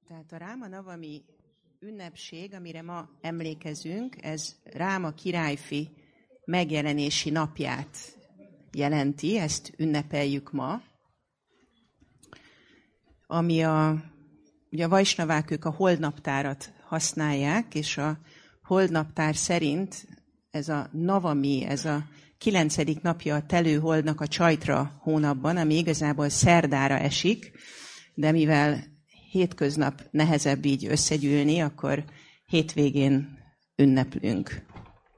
Tehát a Ráma Navami ünnepség, amire ma emlékezünk, ez Ráma királyfi megjelenési napját jelenti, ezt ünnepeljük ma. Ami ugye a vajsnavák, ők a holdnaptárat használják, és a holdnaptár szerint ez a Navami, ez a 9. napja a telő holdnak a Csaitra hónapban, ami igazából szerdára esik, de mivel hétköznap nehezebb így összegyűlni, akkor hétvégén ünneplünk.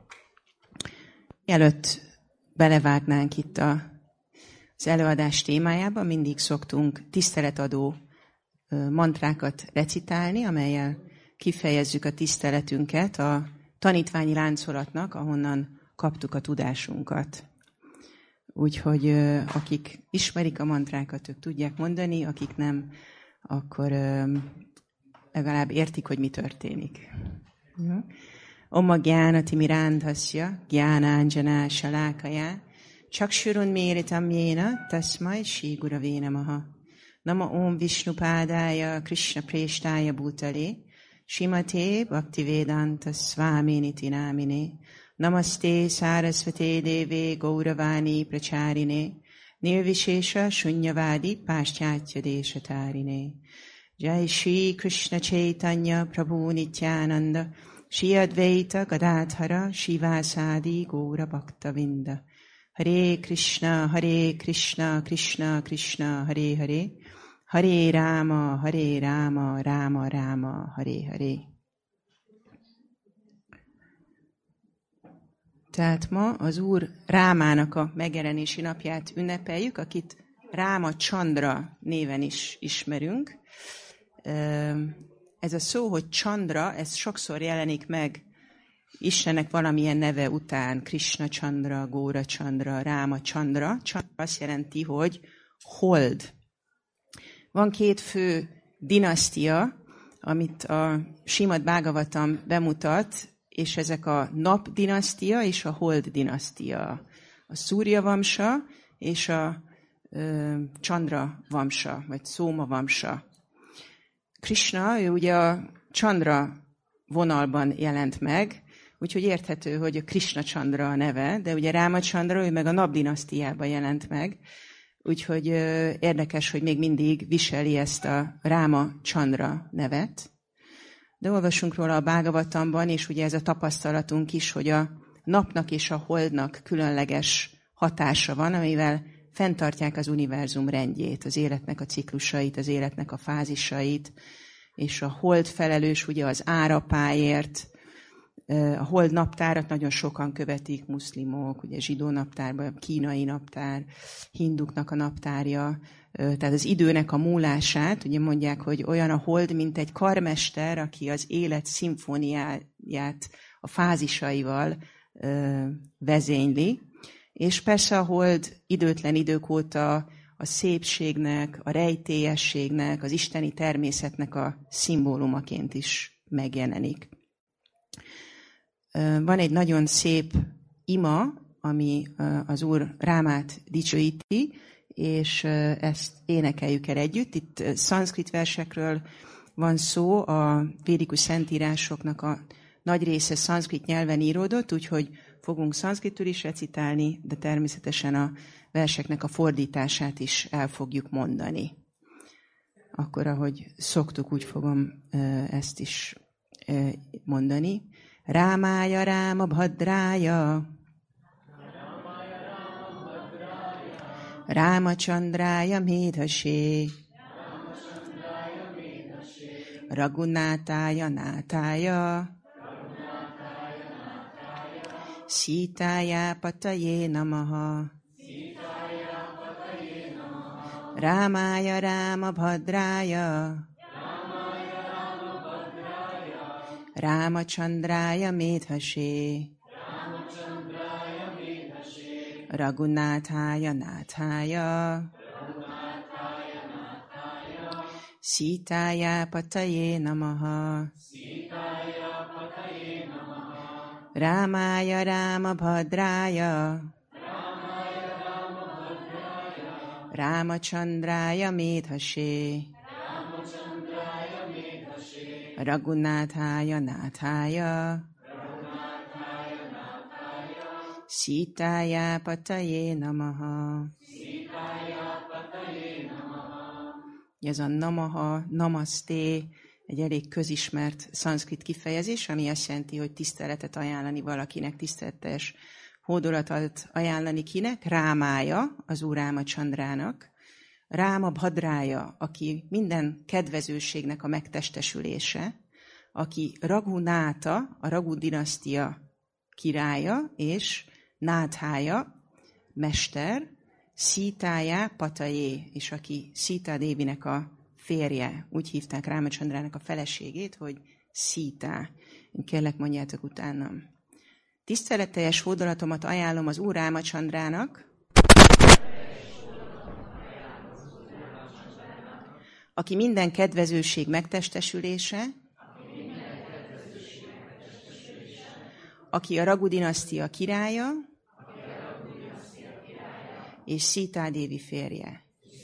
Mielőtt belevágnánk itt az előadás témájába, mindig szoktunk tiszteletadó mantrákat recitálni, amellyel kifejezzük a tiszteletünket a tanítványi láncolatnak, ahonnan kaptuk a tudásunkat. Úgyhogy akik ismerik a mantrákat, ők tudják mondani, akik nem, akkor legalább értik, hogy mi történik. Oma gyána timirandhasya, gyánánjana salákaya, csaksurun méritam jéna, tasmai sí gurave namaha. Nama om vishnupádája, krishna préstája bhutale, simate bhaktivedanta svaminiti námine, namaste sarasvate deve gauravani pracharine, nirvishesha shunyavadi páschátya desatárine. Jai Shri Krishna Chaitanya Prabhu Nityananda, Shri Advaita Gadadhara Shivasadi Gaura Bhaktavinda. Hare Krishna, Krishna Krishna, Hare Hare, Hare Rama, Rama Rama, Hare Hare. Tehát ma az Úr Rámának a megjelenési napját ünnepeljük, akit Ráma Chandra néven is ismerünk. Ez a szó, hogy Chandra, ez sokszor jelenik meg Istennek valamilyen neve után, Krishna Chandra, Góra Chandra, Ráma Chandra. Chandra azt jelenti, hogy hold. Van 2 fő dinasztia, amit a Simad Bhagavatam bemutat, és ezek a nap dinasztia és a hold dinasztia. A Szúrja Vamsa és a Chandra Vamsa, vagy Szóma Vamsa. Krishna, ő ugye a Chandra vonalban jelent meg, úgyhogy érthető, hogy a Krishna Chandra a neve, de ugye Ráma Chandra, ő meg a napdinasztiában jelent meg, úgyhogy érdekes, hogy még mindig viseli ezt a Ráma Chandra nevet. De olvasunk róla a Bhagavatamban, és ugye ez a tapasztalatunk is, hogy a napnak és a holdnak különleges hatása van, amivel fenntartják az univerzum rendjét, az életnek a ciklusait, az életnek a fázisait, és a hold felelős ugye az árapáért. A hold naptárat nagyon sokan követik, muszlimok, ugye zsidó naptárban, kínai naptár, hinduknak a naptárja, tehát az időnek a múlását, ugye mondják, hogy olyan a hold, mint egy karmester, aki az élet szimfóniáját a fázisaival vezényli, és persze a hold időtlen idők óta a szépségnek, a rejtélyességnek, az isteni természetnek a szimbólumaként is megjelenik. Van egy nagyon szép ima, ami az Úr Rámát dicsőíti, és ezt énekeljük el együtt. Itt szanszkrit versekről van szó, a védikus szentírásoknak a nagy része szanszkrit nyelven íródott, úgyhogy fogunk szanszkritul is recitálni, de természetesen a verseknek a fordítását is el fogjuk mondani. Akkor, ahogy szoktuk, úgy fogom ezt is mondani. Rámája Ráma Bhadrája, Ráma Chandrája Médhasé, Ragunátája Nátája, Szítája Patayé Namaha, Rámája Ráma Bhadrája, Ráma Chandrája Médhasé, Ragunátája Nátája, Szítája Patayé Namaha, Rámája Ráma Bhadrája, Ráma Chandrája Médhasé, Raghunathaya Nathaya Sitaya Pataye Namaha. Ez a Namaha, Namaste egy elég közismert szanszkrit kifejezés, ami azt jelenti, hogy tiszteletet ajánlani valakinek, tiszteletes hódolatot ajánlani kinek? Rámája, az úr Rámachandrának. Ráma Bhadrája, aki minden kedvezőségnek a megtestesülése, aki Raghunáta, a Raghu dinasztia királya, és Náthája, mester, Szítája Patajé, és aki Szítá Dévinek a férje. Úgy hívták Rámachandrának a feleségét, hogy Szítá. Kérlek, mondjátok utánam. Tiszteletteljes hódolatomat ajánlom az úr Rámachandrának, aki minden kedvezőség megtestesülése, aki a Raghu dinasztia királya, és Szítá Dévi férje.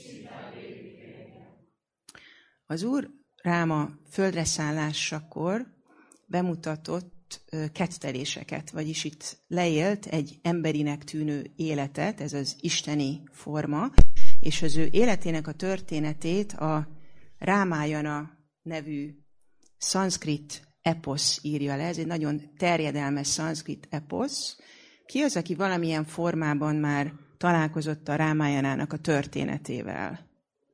Az úr Ráma földre szállásakor bemutatott ketteléseket, vagyis itt leélt egy emberinek tűnő életet, ez az isteni forma, és az ő életének a történetét a Rámájana nevű szanszkrit eposz írja le. Ez egy nagyon terjedelmes szanszkrit eposz. Ki az, aki valamilyen formában már találkozott a Rámájanának a történetével?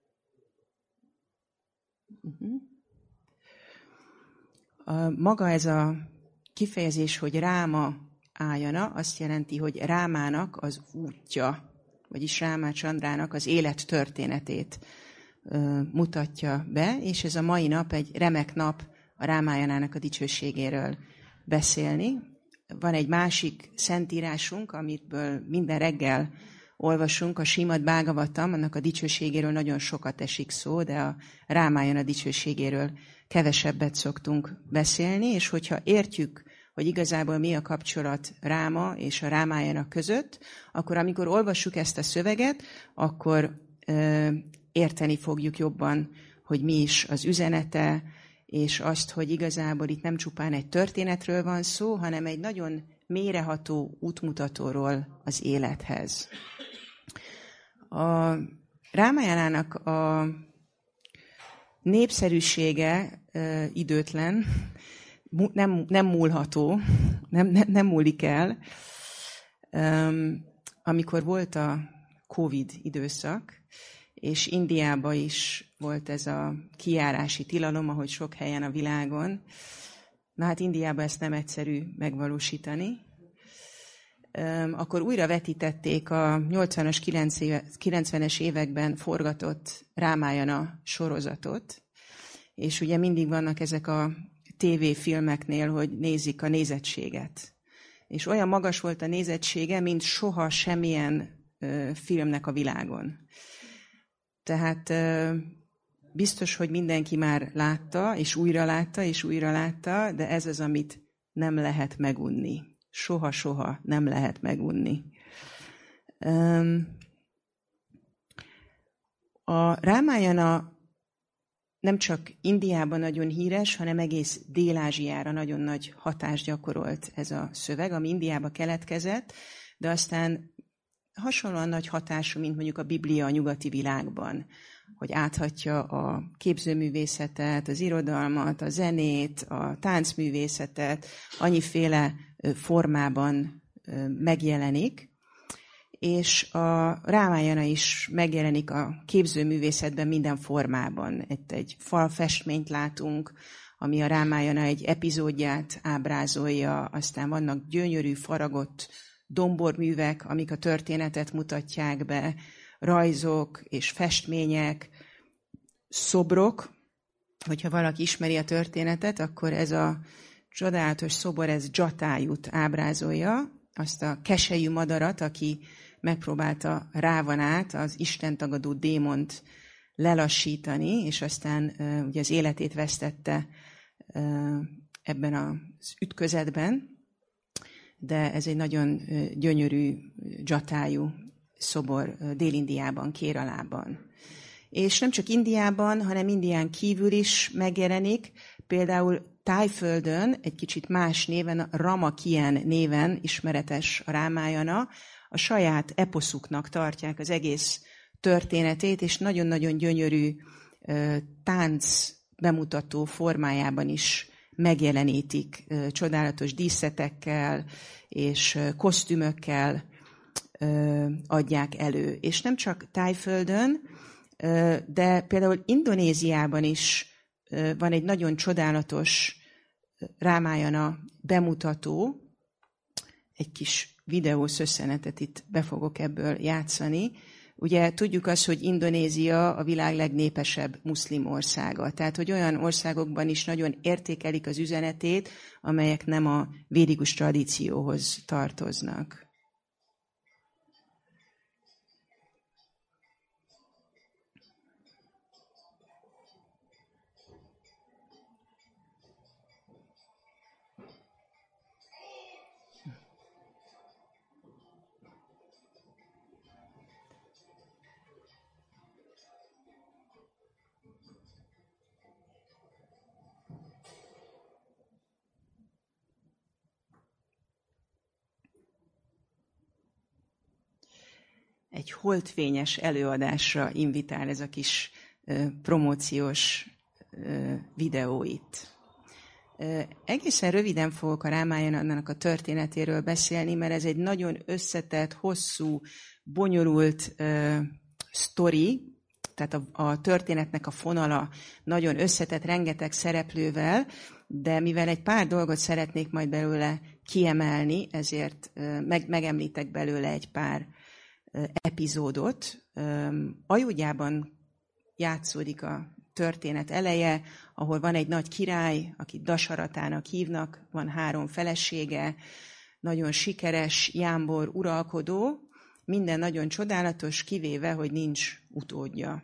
Maga ez a kifejezés, hogy Ráma ájana, azt jelenti, hogy Rámának az útja, vagyis Rámachandrának az élet történetét mutatja be, és ez a mai nap egy remek nap a Rámájanának a dicsőségéről beszélni. Van egy másik szentírásunk, amitből minden reggel olvasunk, a Srimad Bhagavatam, annak a dicsőségéről nagyon sokat esik szó, de a Rámájana dicsőségéről kevesebbet szoktunk beszélni, és hogyha értjük, hogy igazából mi a kapcsolat Ráma és a Rámájana között, akkor amikor olvassuk ezt a szöveget, akkor érteni fogjuk jobban, hogy mi is az üzenete, és azt, hogy igazából itt nem csupán egy történetről van szó, hanem egy nagyon mélyreható útmutatóról az élethez. A Rámájánának a népszerűsége időtlen, nem múlható, nem múlik el. Amikor volt a Covid időszak, és Indiában is volt ez a kijárási tilalom, ahogy sok helyen a világon. Na hát Indiában ezt nem egyszerű megvalósítani. Akkor újra vetítették a 80-as, 90-es években forgatott Rámájana sorozatot, és ugye mindig vannak ezek a tévéfilmeknél, hogy nézik a nézettséget. És olyan magas volt a nézettsége, mint soha semmilyen filmnek a világon. Tehát biztos, hogy mindenki már látta, és újra látta, de ez az, amit nem lehet megunni. Soha nem lehet megunni. A Rámájana nem csak Indiában nagyon híres, hanem egész Dél-Ázsiára nagyon nagy hatást gyakorolt ez a szöveg, ami Indiába keletkezett, de aztán hasonlóan nagy hatású, mint mondjuk a Biblia a nyugati világban, hogy áthatja a képzőművészetet, az irodalmat, a zenét, a táncművészetet, annyiféle formában megjelenik, és a Rámájana is megjelenik a képzőművészetben minden formában. Itt egy falfestményt látunk, ami a Rámájana egy epizódját ábrázolja, aztán vannak gyönyörű, faragott domborművek, amik a történetet mutatják be, rajzok és festmények, szobrok. Hogyha valaki ismeri a történetet, akkor ez a csodálatos szobor, ez Jatájut ábrázolja, azt a keselyű madarat, aki megpróbálta Rávanát, az istentagadó démont lelassítani, és aztán ugye az életét vesztette ebben az ütközetben, de ez egy nagyon gyönyörű Jatájú szobor Dél-Indiában, Kéralában. És nem csak Indiában, hanem Indián kívül is megjelenik, például Tájföldön egy kicsit más néven, Ramakien néven ismeretes a Rámájana, a saját eposzuknak tartják az egész történetét, és nagyon-nagyon gyönyörű tánc bemutató formájában is megjelenítik, csodálatos díszetekkel és kosztümökkel adják elő. És nem csak Tájföldön, de például Indonéziában is van egy nagyon csodálatos Rámájana bemutató, egy kis videós összenetet itt be fogok ebből játszani. Ugye tudjuk azt, hogy Indonézia a világ legnépesebb muszlim országa. Tehát, hogy olyan országokban is nagyon értékelik az üzenetét, amelyek nem a védikus tradícióhoz tartoznak. Egy holdfényes előadásra invitál ez a kis promóciós videó itt. Egészen röviden fogok a Rámájannak a történetéről beszélni, mert ez egy nagyon összetett, hosszú, bonyolult sztori, tehát a történetnek a fonala nagyon összetett, rengeteg szereplővel, de mivel egy pár dolgot szeretnék majd belőle kiemelni, ezért megemlítek belőle egy pár epizódot. Ajudjában játszódik a történet eleje, ahol van egy nagy király, akit Dasaratának hívnak, van 3 felesége, nagyon sikeres, jámbor uralkodó, minden nagyon csodálatos, kivéve, hogy nincs utódja.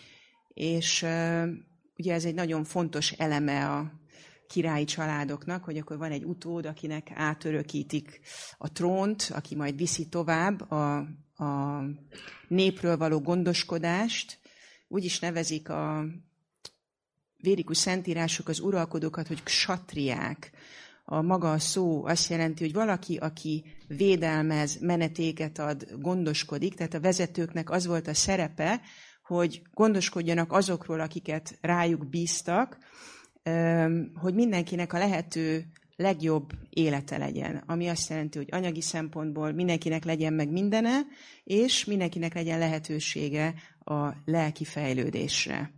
És ugye ez egy nagyon fontos eleme a királyi családoknak, hogy akkor van egy utód, akinek átörökítik a trónt, aki majd viszi tovább a népről való gondoskodást. Úgy is nevezik a védikus szentírások az uralkodókat, hogy ksatriák. A maga a szó azt jelenti, hogy valaki, aki védelmez, menetéket ad, gondoskodik, tehát a vezetőknek az volt a szerepe, hogy gondoskodjanak azokról, akiket rájuk bíztak, hogy mindenkinek a lehető legjobb élete legyen. Ami azt jelenti, hogy anyagi szempontból mindenkinek legyen meg mindene, és mindenkinek legyen lehetősége a lelki fejlődésre.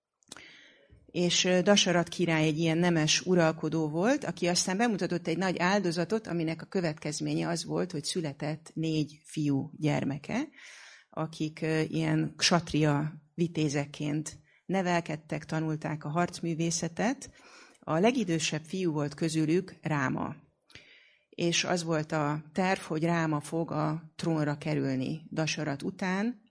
És Dasarat király egy ilyen nemes uralkodó volt, aki aztán bemutatott egy nagy áldozatot, aminek a következménye az volt, hogy született 4 fiú gyermeke, akik ilyen ksatria vitézekként nevelkedtek, tanulták a harcművészetet. A legidősebb fiú volt közülük Ráma. És az volt a terv, hogy Ráma fog a trónra kerülni Dasarat után.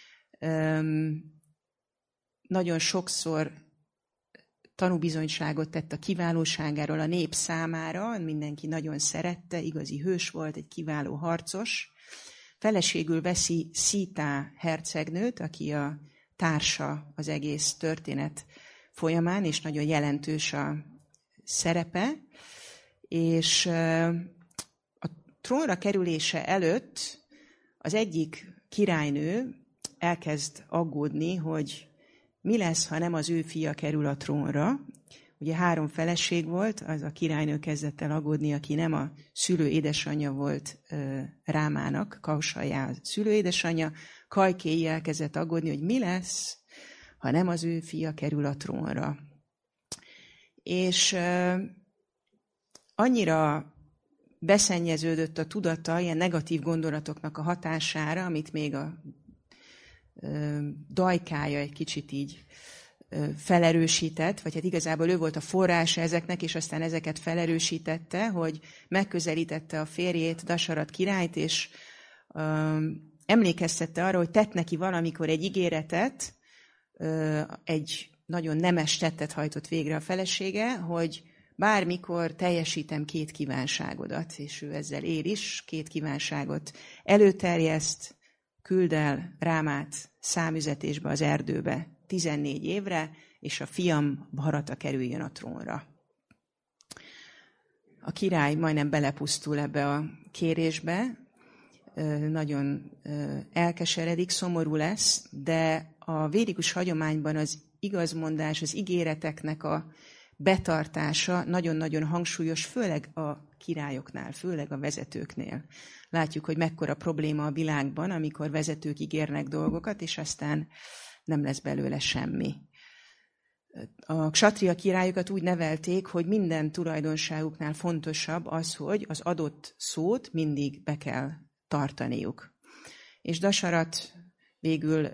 Nagyon sokszor tanúbizonyságot tett a kiválóságáról a nép számára, mindenki nagyon szerette, igazi hős volt, egy kiváló harcos. Feleségül veszi Szítá hercegnőt, aki a társa az egész történet folyamán, és nagyon jelentős a szerepe, és a trónra kerülése előtt az egyik királynő elkezd aggódni, hogy mi lesz, ha nem az ő fia kerül a trónra. Ugye 3 feleség volt, az a királynő kezdett el aggódni, aki nem a szülő édesanyja volt Rámának, Kausalja a szülő édesanyja, Kajkéi elkezdett aggódni, hogy mi lesz, ha nem az ő fia kerül a trónra. És annyira beszennyeződött a tudata ilyen negatív gondolatoknak a hatására, amit még a dajkája egy kicsit így felerősített, vagy hát igazából ő volt a forrása ezeknek, és aztán ezeket felerősítette, hogy megközelítette a férjét, Dasarat királyt, és emlékeztette arra, hogy tett neki valamikor egy ígéretet, egy nagyon nemes tettet hajtott végre a felesége, hogy bármikor teljesítem 2 kívánságodat, és ő ezzel él is, 2 kívánságot előterjeszt, küld el Rámát számüzetésbe az erdőbe 14 évre, és a fiam Bharata kerüljön a trónra. A király majdnem belepusztul ebbe a kérésbe, nagyon elkeseredik, szomorú lesz, de a védikus hagyományban az igazmondás, az ígéreteknek a betartása nagyon-nagyon hangsúlyos, főleg a királyoknál, főleg a vezetőknél. Látjuk, hogy mekkora probléma a világban, amikor vezetők ígérnek dolgokat, és aztán nem lesz belőle semmi. A ksatria királyokat úgy nevelték, hogy minden tulajdonságuknál fontosabb az, hogy az adott szót mindig be kell tartaniuk. És Dasarat végül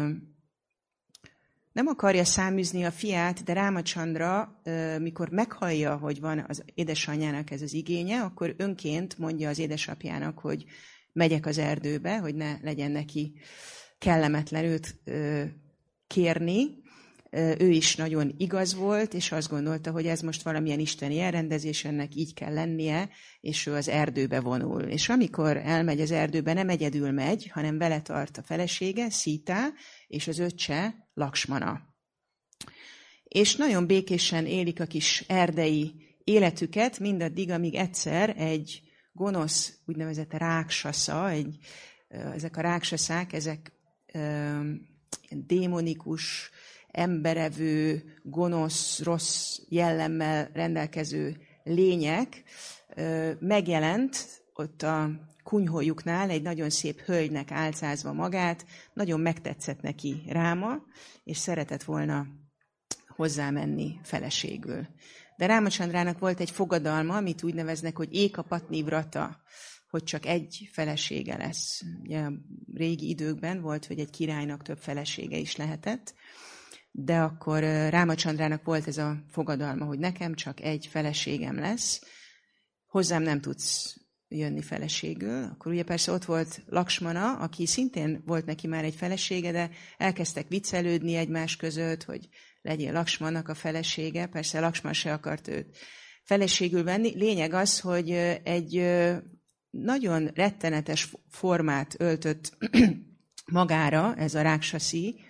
nem akarja száműzni a fiát, de Rámacandra, mikor meghallja, hogy van az édesanyjának ez az igénye, akkor önként mondja az édesapjának, hogy megyek az erdőbe, hogy ne legyen neki kellemetlen őt kérni. Ő is nagyon igaz volt, és azt gondolta, hogy ez most valamilyen isteni elrendezés, ennek így kell lennie, és ő az erdőbe vonul. És amikor elmegy az erdőbe, nem egyedül megy, hanem vele tart a felesége, Szita, és az öccse, Laksmana. És nagyon békésen élik a kis erdei életüket, mindaddig, amíg egyszer egy gonosz, úgynevezett ráksasza, ezek a ráksaszák, ezek démonikus, emberevő, gonosz, rossz jellemmel rendelkező lények megjelent ott a kunyhójuknál egy nagyon szép hölgynek álcázva magát, nagyon megtetszett neki Ráma, és szeretett volna hozzámenni feleségül. De Rámacandrának volt egy fogadalma, amit úgy neveznek, hogy Éka Patni Vrata, hogy csak egy felesége lesz. Ugye a régi időkben volt, hogy egy királynak több felesége is lehetett, de akkor Rámacandrának volt ez a fogadalma, hogy nekem csak egy feleségem lesz, hozzám nem tudsz jönni feleségül. Akkor ugye persze ott volt Laksmana, aki szintén volt neki már egy felesége, de elkezdtek viccelődni egymás között, hogy legyél Laksmannak a felesége. Persze Laksman se akart őt feleségül venni. Lényeg az, hogy egy nagyon rettenetes formát öltött magára ez a ráksaszi,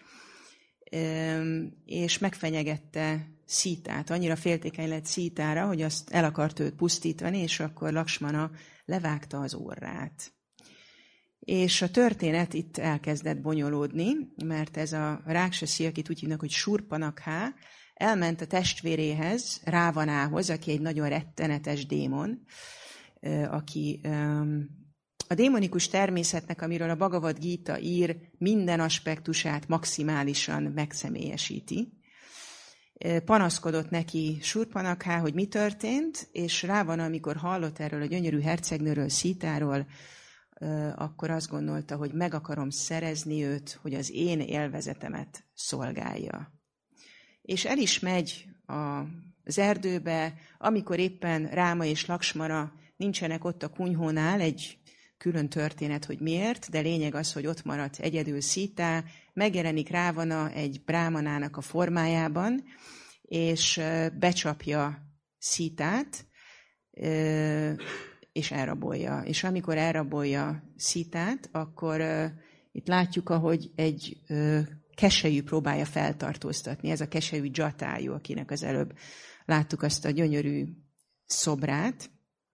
és megfenyegette Szítát. Annyira féltékeny lett Szítára, hogy azt el akart őt pusztítani, és akkor Laksmana levágta az orrát. És a történet itt elkezdett bonyolódni, mert ez a ráksasi, akit úgy hívnak, hogy Surpanakha, elment a testvéréhez, Rávanához, aki egy nagyon rettenetes démon, aki a démonikus természetnek, amiről a Bhagavad Gita ír, minden aspektusát maximálisan megszemélyesíti. Panaszkodott neki Surpanakha, hogy mi történt, és Rávana, amikor hallott erről a gyönyörű hercegnőről, Szítáról, akkor azt gondolta, hogy meg akarom szerezni őt, hogy az én élvezetemet szolgálja. És el is megy az erdőbe, amikor éppen Ráma és Laksmana nincsenek ott a kunyhónál, egy külön történet, hogy miért, de lényeg az, hogy ott maradt egyedül Szita, megjelenik Rávana egy brámanának a formájában, és becsapja Szitát, és elrabolja. És amikor elrabolja Szitát, akkor itt látjuk, ahogy egy keselyű próbálja feltartóztatni. Ez a keselyű Jatájú, akinek az előbb láttuk azt a gyönyörű szobrát.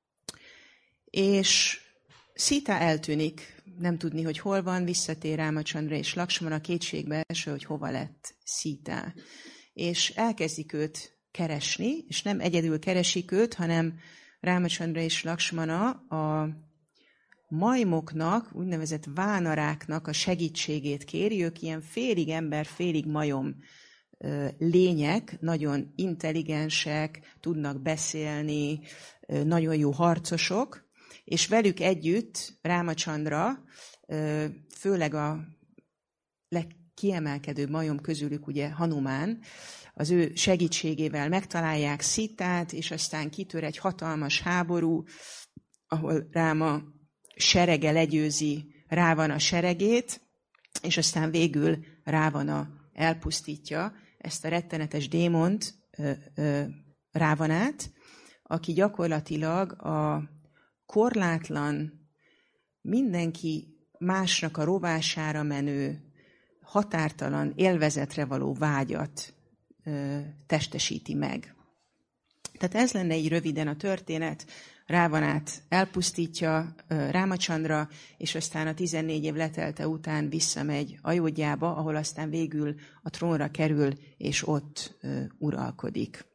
És Szita eltűnik, nem tudni, hogy hol van, visszatér Rámacandra és Laksmana kétségbe eső, hogy hova lett Szita. És elkezdik őt keresni, és nem egyedül keresik őt, hanem Rámacandra és Laksmana a majmoknak, úgynevezett vánaráknak a segítségét kéri. Ők ilyen félig ember, félig majom lények, nagyon intelligensek, tudnak beszélni, nagyon jó harcosok, és velük együtt Rámacandra, főleg a legkiemelkedőbb majom közülük ugye Hanumán, az ő segítségével megtalálják Szitát, és aztán kitör egy hatalmas háború, ahol Ráma serege legyőzi Rávana seregét, és aztán végül Rávana elpusztítja ezt a rettenetes démont, Rávanát, aki gyakorlatilag a korlátlan, mindenki másnak a rovására menő, határtalan élvezetre való vágyat testesíti meg. Tehát ez lenne így röviden a történet. Rávanát elpusztítja Rámacandra, és aztán a 14 év letelte után visszamegy Ajodhjába, ahol aztán végül a trónra kerül, és ott uralkodik.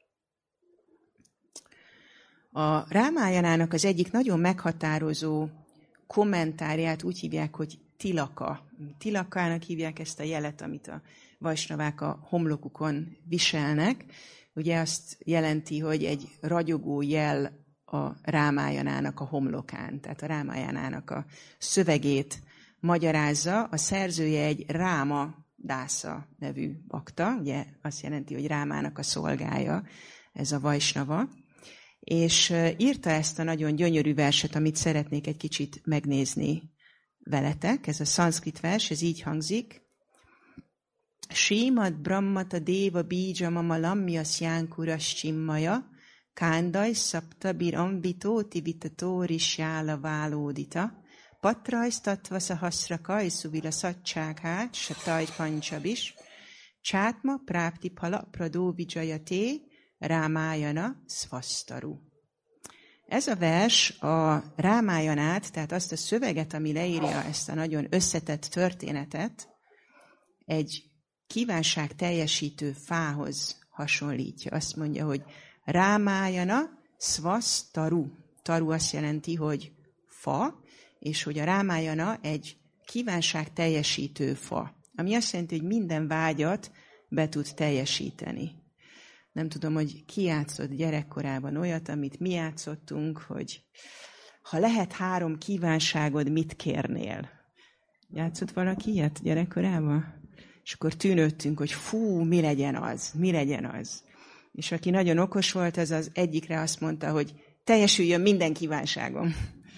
A Rámájanának az egyik nagyon meghatározó kommentárját úgy hívják, hogy tilaka. Tilakának hívják ezt a jelet, amit a vajsnavák a homlokukon viselnek. Ugye azt jelenti, hogy egy ragyogó jel a Rámájanának a homlokán. Tehát a Rámájanának a szövegét magyarázza. A szerzője egy Ráma Dásza nevű bakta. Ugye azt jelenti, hogy Rámának a szolgája, ez a vajsnava. És írta ezt a nagyon gyönyörű verset, amit szeretnék egy kicsit megnézni veletek. Ez a szanszkrit vers, ez így hangzik. Srimad Brahmata Deva Bija Mama Lamyas Jánkuras Csimmaja Kándaj Szaptabir Ambitóti Vitatóri Sála Válódita Patrajsz Tatva Szahaszra Kajszuvila Szatsághát Sataj Pancsabis Csátma Prápti Pala Pradó Vijayaté Rámájana Szvasztaru. Ez a vers a Rámájanát, tehát azt a szöveget, ami leírja ezt a nagyon összetett történetet, egy kívánság teljesítő fához hasonlítja. Azt mondja, hogy Rámájana Szvasztaru. Taru azt jelenti, hogy fa, és hogy a Rámájana egy kívánság teljesítő fa, ami azt jelenti, hogy minden vágyat be tud teljesíteni. Nem tudom, hogy ki játszott gyerekkorában olyat, amit mi játszottunk, hogy ha lehet 3 kívánságod, mit kérnél? Játszott valaki ilyet gyerekkorában? És akkor tűnődtünk, hogy fú, mi legyen az, mi legyen az. És aki nagyon okos volt, az egyikre azt mondta, hogy teljesüljön minden kívánságom.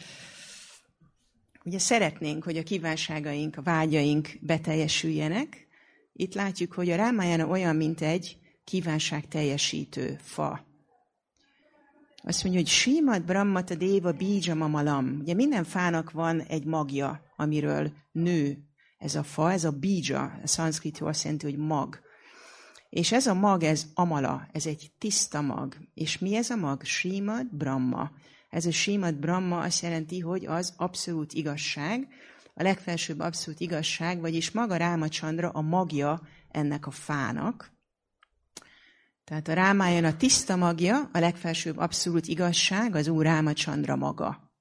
Ugye szeretnénk, hogy a kívánságaink, a vágyaink beteljesüljenek. Itt látjuk, hogy a Rámájana olyan, mint egy kívánság teljesítő fa. Azt mondja, hogy Srimad Brahmata Deva Bija Mama Lam. Ugye minden fának van egy magja, amiről nő ez a fa, ez a bija, a szanszkritül azt jelenti, hogy mag. És ez a mag, ez amala, ez egy tiszta mag. És mi ez a mag? Srimad Brahma. Ez a Srimad Brahma azt jelenti, hogy az abszolút igazság, a legfelsőbb abszolút igazság, vagyis maga Rámacandra a magja ennek a fának. Tehát a Rámájana tiszta magja, a legfelsőbb abszolút igazság, az Úr Rámacandra maga.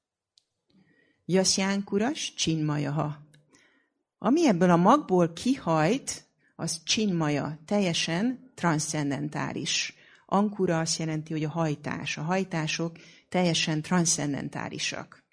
Yasjánkuras Csinmajaha. Ami ebből a magból kihajt, az Csinmaja, teljesen transzcendentális. Ankura azt jelenti, hogy a hajtás. A hajtások teljesen transzcendentálisak.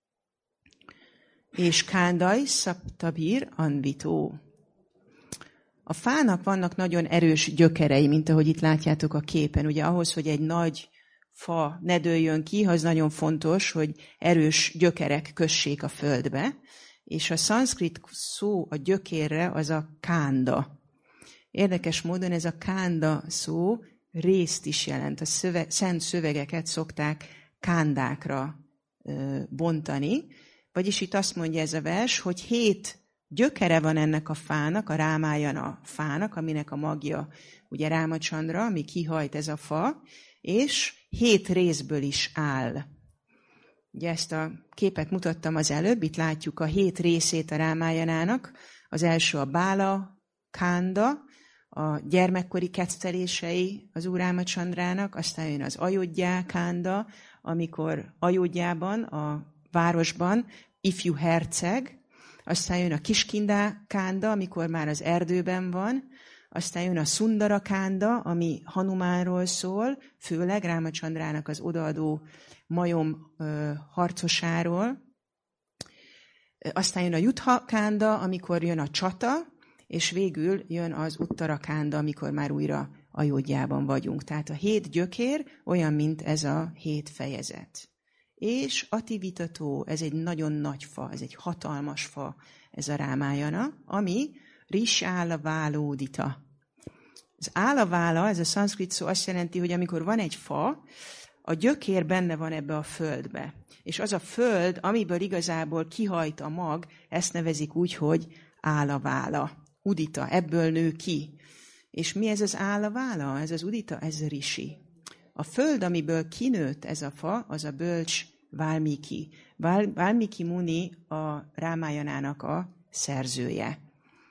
És Kándaj Szaptabir Anvitó. A fának vannak nagyon erős gyökerei, mint ahogy itt látjátok a képen. Ugye ahhoz, hogy egy nagy fa ne dőljön ki, az nagyon fontos, hogy erős gyökerek kössék a földbe. És a szanszkrit szó a gyökérre az a kánda. Érdekes módon ez a kánda szó részt is jelent. A szent szövegeket szokták kándákra bontani. Vagyis itt azt mondja ez a vers, hogy 7 gyökere van ennek a fának, a Rámájana fának, aminek a magja ugye Rámacandra, ami kihajt ez a fa, és 7 részből is áll. Ugye ezt a képet mutattam az előbb, itt látjuk a 7 részét a Rámájanának. Az első a Bála Kánda, a gyermekkori kettelései az Úr Rámacandrának, aztán jön az Ajodhja Kánda, amikor Ajodhjában, a városban ifjú herceg, aztán jön a Kiskindá Kánda, amikor már az erdőben van, aztán jön a Szundara Kánda, ami Hanumánról szól, főleg Rámacandrának az odaadó majom harcosáról. Aztán jön a Jutha Kánda, amikor jön a csata, és végül jön az Uttara Kánda, amikor már újra Ajodhjában vagyunk. Tehát a 7 gyökér olyan, mint ez a 7 fejezet. És Ativitató, ez egy nagyon nagy fa, ez egy hatalmas fa, ez a Rámájana, ami Risála Válódita. Az álavála, ez a szanszkrit szó azt jelenti, hogy amikor van egy fa, a gyökér benne van ebbe a földbe. És az a föld, amiből igazából kihajt a mag, ezt nevezik úgy, hogy álavála. Udita, ebből nő ki. És mi ez az álavála? Ez az udita? Ez a risi. A föld, amiből kinőtt ez a fa, az a bölcs Valmiki. Valmiki Muni a Rámájanának a szerzője.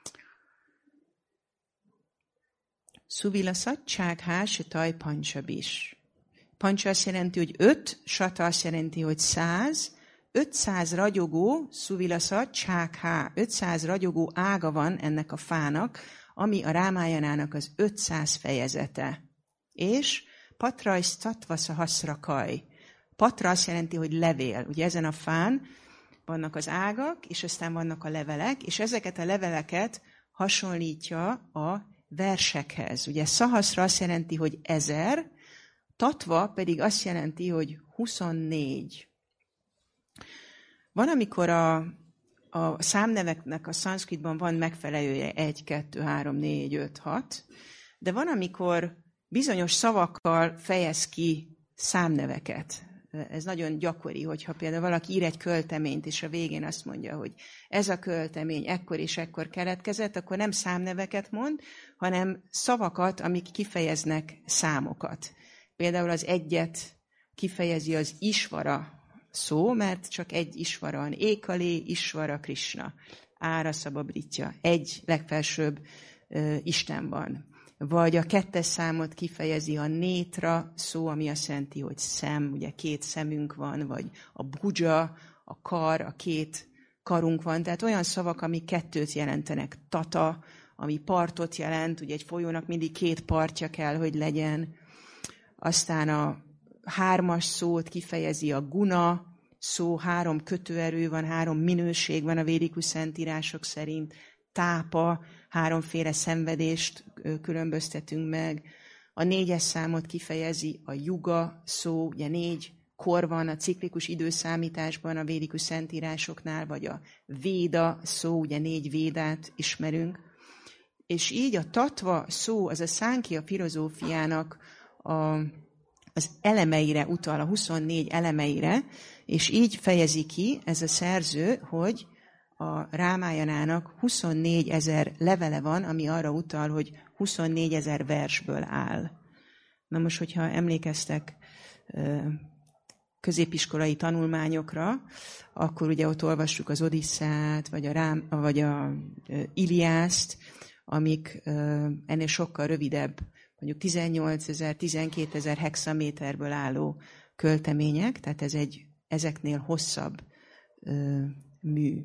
Szuvila Szatcsághá Sataj Pancsabis. Pancsa azt jelenti, hogy 5, Sata azt jelenti, hogy 100, 500 ragyogó, Szuvila Szatcsághá, 500 ragyogó ága van ennek a fának, ami a Rámájanának az 500 fejezete. És Patrajsz Tatvasza Haszrakaj. Patra azt jelenti, hogy levél. Ugye ezen a fán vannak az ágak, és aztán vannak a levelek, és ezeket a leveleket hasonlítja a versekhez. Ugye Szahaszra azt jelenti, hogy 1000, Tatva pedig azt jelenti, hogy 24. Van, amikor a számneveknek a szanszkritban van megfelelője 1, 2, 3, 4, 5, 6, de van, amikor bizonyos szavakkal fejez ki számneveket. Ez nagyon gyakori, hogyha például valaki ír egy költeményt, és a végén azt mondja, hogy ez a költemény ekkor és ekkor keletkezett, akkor nem számneveket mond, hanem szavakat, amik kifejeznek számokat. Például az 1-et kifejezi az Isvara szó, mert csak egy Isvara van. Ékalé, Isvara, Krishna. Ára Szababritya. Egy legfelsőbb Isten van. Vagy a 2. számot kifejezi a nétra szó, ami azt jelenti, hogy szem, ugye 2 szemünk van, vagy a bhuja, a kar, a 2 karunk van. Tehát olyan szavak, amik 2 jelentenek. Tata, ami partot jelent, ugye egy folyónak mindig 2 partja kell, hogy legyen. Aztán a 3. szót kifejezi a guna szó, 3 kötőerő van, 3 minőség van a védikus szentírások szerint. Tápa, 3 szenvedést különböztetünk meg. A 4. számot kifejezi a juga szó, ugye 4 kor van a ciklikus időszámításban a védikus szentírásoknál, vagy a véda szó, ugye 4 védát ismerünk. És így a tatva szó, az a szánkhja filozófiának az elemeire utal, a 24 elemeire, és így fejezi ki ez a szerző, hogy a Rámájanának 24 000 levele van, ami arra utal, hogy 24 000 versből áll. Na most, hogyha emlékeztek középiskolai tanulmányokra, akkor ugye ott olvassuk az Odisszát, vagy a Iliászt, amik ennél sokkal rövidebb, mondjuk 18 000, 12 000 hexaméterből álló költemények, tehát ez ezeknél hosszabb mű.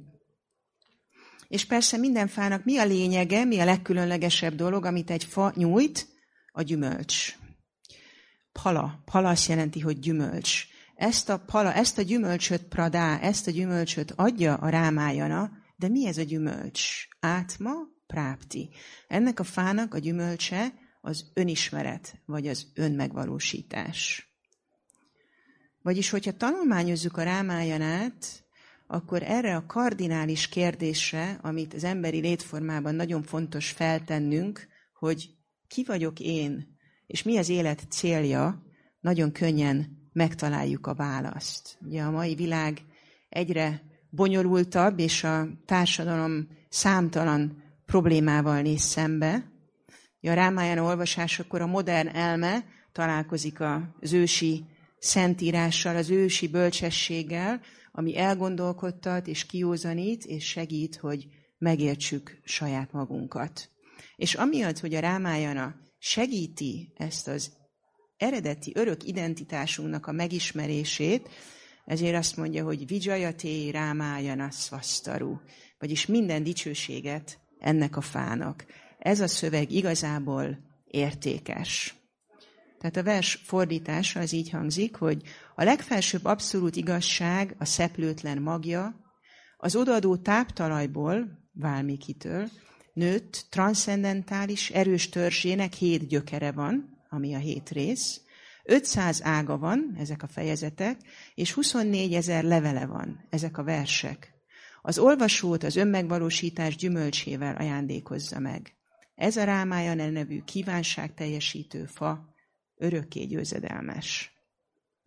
És persze minden fának mi a lényege, mi a legkülönlegesebb dolog, amit egy fa nyújt? A gyümölcs. Pala. Pala azt jelenti, hogy gyümölcs. Ezt a gyümölcsöt pradá, ezt a gyümölcsöt adja a Rámájana, de mi ez a gyümölcs? Átma, prápti. Ennek a fának a gyümölcse az önismeret, vagy az önmegvalósítás. Vagyis, hogyha tanulmányozzuk a Rámájanát, akkor erre a kardinális kérdésre, amit az emberi létformában nagyon fontos feltennünk, hogy ki vagyok én, és mi az élet célja, nagyon könnyen megtaláljuk a választ. Ugye a mai világ egyre bonyolultabb, és a társadalom számtalan problémával néz szembe. A Rámájana olvasásakor a modern elme találkozik az ősi szentírással, az ősi bölcsességgel, ami elgondolkodtat és kiózanít, és segít, hogy megértsük saját magunkat. És amiatt, hogy a Rámájana segíti ezt az eredeti örök identitásunknak a megismerését, ezért azt mondja, hogy Vijayate Rámájana Svasztaru, vagyis minden dicsőséget ennek a fának. Ez a szöveg igazából értékes. Tehát a vers fordítása az így hangzik, hogy a legfelsőbb abszolút igazság a szeplőtlen magja, az odaadó táptalajból, Valmikitől, nőtt transzcendentális erős törzsének 7 gyökere van, ami a 7 rész, 500 ága van, ezek a fejezetek, és 24 000 levele van, ezek a versek. Az olvasót az önmegvalósítás gyümölcsével ajándékozza meg. Ez a Rámájana nevű kívánságteljesítő fa, örökké győzedelmes.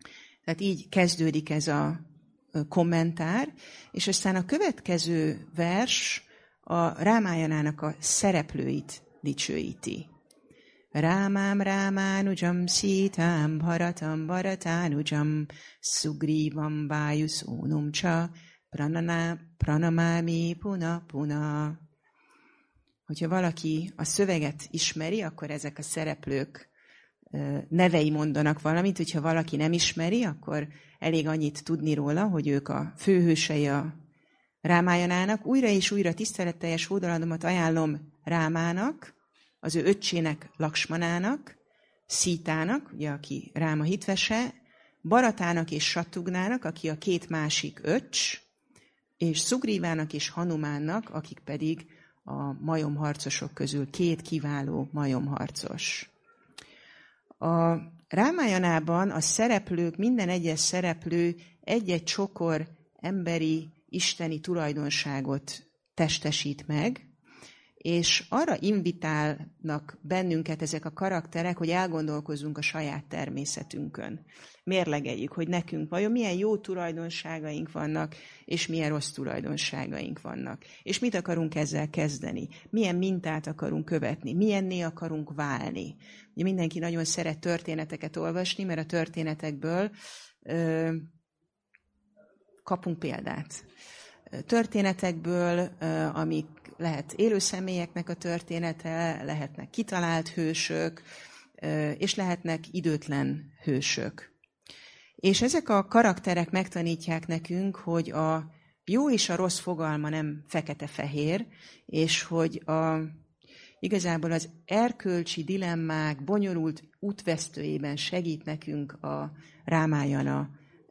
Tehát így kezdődik ez a kommentár, és aztán a következő vers a Rámájanának a szereplőit dicsőíti. Rámám Rámánujam Szítám Bharatam Bharatánujam Sugrívam Vájuszónum Csa Pranamámi Puna Puna. Hogyha valaki a szöveget ismeri, akkor ezek a szereplők nevei mondanak valamit, hogyha valaki nem ismeri, akkor elég annyit tudni róla, hogy ők a főhősei a Rámájanának. Újra és újra tiszteletteljes hódolatomat ajánlom Rámának, az ő öccsének Laksmanának, Szítának, ugye, aki Ráma hitvese, Baratának és Sattugnának, aki a két másik öccs, és Szugrívának és Hanumánnak, akik pedig a majomharcosok közül két kiváló majomharcos. A Rámájanában a szereplők, minden egyes szereplő egy-egy csokor emberi, isteni tulajdonságot testesít meg, és arra invitálnak bennünket ezek a karakterek, hogy elgondolkozzunk a saját természetünkön. Mérlegeljük, hogy nekünk vajon milyen jó tulajdonságaink vannak, és milyen rossz tulajdonságaink vannak. És mit akarunk ezzel kezdeni? Milyen mintát akarunk követni? Milyenné akarunk válni? Ugye mindenki nagyon szeret történeteket olvasni, mert a történetekből kapunk példát. Történetekből, amik lehet élő személyeknek a története, lehetnek kitalált hősök, és lehetnek időtlen hősök. És ezek a karakterek megtanítják nekünk, hogy a jó és a rossz fogalma nem fekete-fehér, és hogy igazából az erkölcsi dilemmák bonyolult útvesztőjében segít nekünk a Rámájana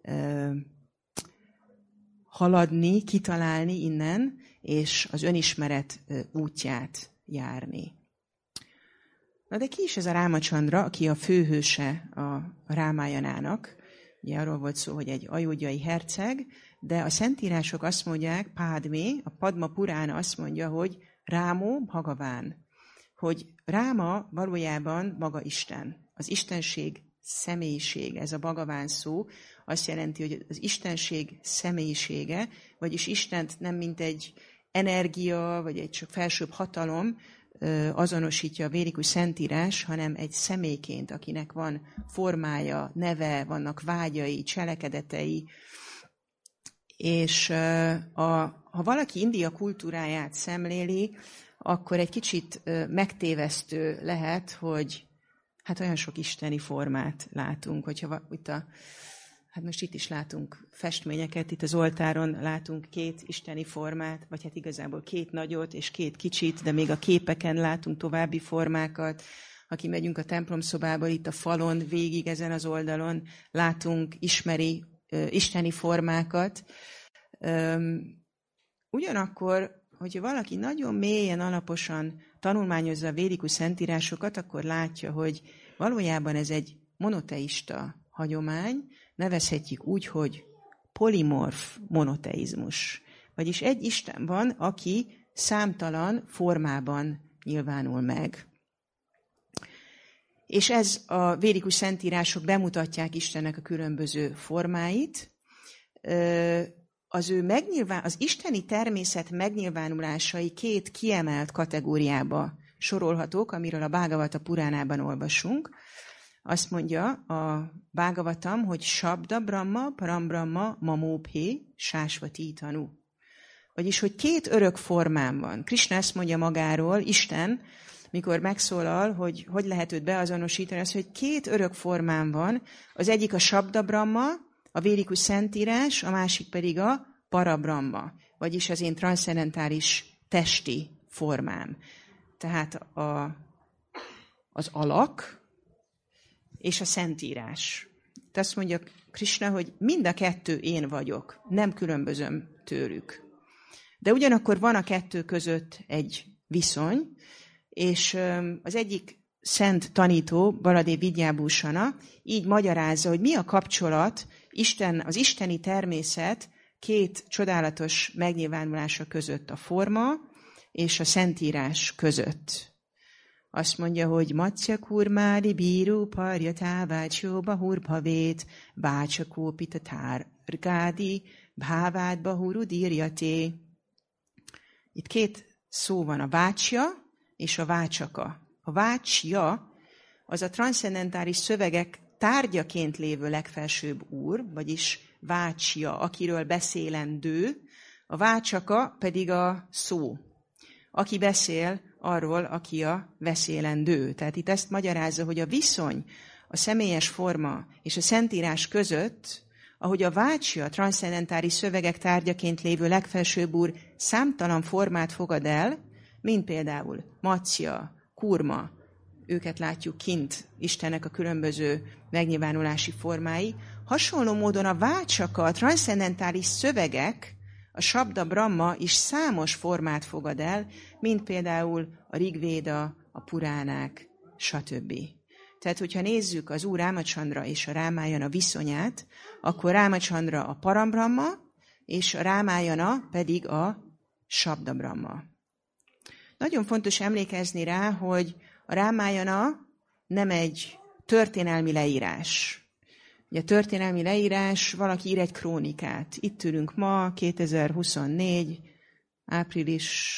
haladni, kitalálni innen, és az önismeret útját járni. Na de ki is ez a Rámacsandra, aki a főhőse a Rámájanának? Ugye arról volt szó, hogy egy ajódjai herceg, de a szentírások azt mondják, Pádmé, a Padma Purána azt mondja, hogy Rámó Bhagaván, hogy Ráma valójában maga Isten. Az istenség személyiség, ez a Bhagaván szó, azt jelenti, hogy az istenség személyisége, vagyis Istent nem mint egy energia, vagy egy csak felsőbb hatalom azonosítja a védikus szentírás, hanem egy személyként, akinek van formája, neve, vannak vágyai, cselekedetei. És ha valaki India kultúráját szemléli, akkor egy kicsit megtévesztő lehet, hogy hát olyan sok isteni formát látunk, hogyha hát most itt is látunk festményeket, itt az oltáron látunk két isteni formát, vagy hát igazából két nagyot és két kicsit, de még a képeken látunk további formákat. Aki megyünk a templomszobából, itt a falon, végig ezen az oldalon látunk, ismeri isteni formákat. Ugyanakkor, hogyha valaki nagyon mélyen, alaposan tanulmányozza a védikus szentírásokat, akkor látja, hogy valójában ez egy monoteista hagyomány, nevezhetjük úgy, hogy polimorf monoteizmus. Vagyis egy Isten van, aki számtalan formában nyilvánul meg. És ez a védikus szentírások bemutatják Istennek a különböző formáit. Az isteni természet megnyilvánulásai két kiemelt kategóriába sorolhatók, amiről a Bhagavata Puránában olvasunk. Azt mondja a Bhagavatam, hogy Sabda Brahma, Parambrahma, Mamóbhé, Sásvati Tanu. Vagyis, hogy két örök formám van. Krishna ezt mondja magáról, Isten, mikor megszólal, hogy lehet őt beazonosítani, az, hogy két örök formám van. Az egyik a Sabda Brahma, a védikus szentírás, a másik pedig a Parabrahma, vagyis az én transzcendentális testi formám. Tehát az alak és a szentírás. Tehát azt mondja Krishna, hogy mind a kettő én vagyok, nem különbözöm tőlük. De ugyanakkor van a kettő között egy viszony, és az egyik szent tanító, Baladév Vidyábhusana így magyarázza, hogy mi a kapcsolat az isteni természet két csodálatos megnyilvánulása között, a forma és a szentírás között. Azt mondja, hogy Matsya kurmáli bíru parjatá vácsó bahur bhavét, vácsakó pitatár gádi bhávád bahuru dirjaté. Itt két szó van, a vácsja és a vácsaka. A vácsja az a transzcendentális szövegek tárgyaként lévő legfelsőbb úr, vagyis vácsja, akiről beszélendő, a vácsaka pedig a szó, aki beszél arról, aki a beszélendő. Tehát itt ezt magyarázza, hogy a viszony a személyes forma és a Szentírás között, ahogy a vácsja, a transzcendentális szövegek tárgyaként lévő legfelsőbb úr számtalan formát fogad el, mint például Matsya, Kurma, őket látjuk kint Istennek a különböző megnyilvánulási formái. Hasonló módon a vácsaka, a transzcendentális szövegek, a Sabda Brahma is számos formát fogad el, mint például a Rigvéda, a Puránák, stb. Tehát, hogyha nézzük az Úr Rámacandra és a Rámájana viszonyát, akkor Rámacandra a Parambrahma, és a Rámájana pedig a Sabda Brahma. Nagyon fontos emlékezni rá, hogy a Rámájana nem egy történelmi leírás. Ugye a történelmi leírás, valaki ír egy krónikát. Itt ülünk ma, 2024, április